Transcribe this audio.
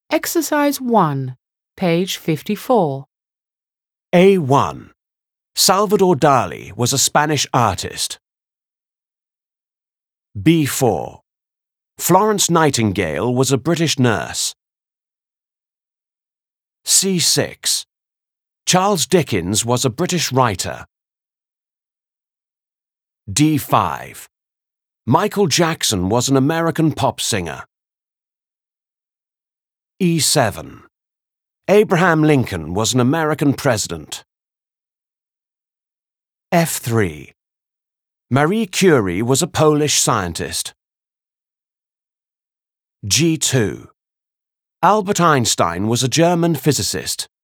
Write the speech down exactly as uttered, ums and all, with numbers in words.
Exercise one, page fifty-four. A one. Salvador Dali was a Spanish artist. B four. Florence Nightingale was a British nurse. C six. Charles Dickens was a British writer. D five. Michael Jackson was an American pop singer. E seven. Abraham Lincoln was an American president. F three. Marie Curie was a Polish scientist. G two. Albert Einstein was a German physicist.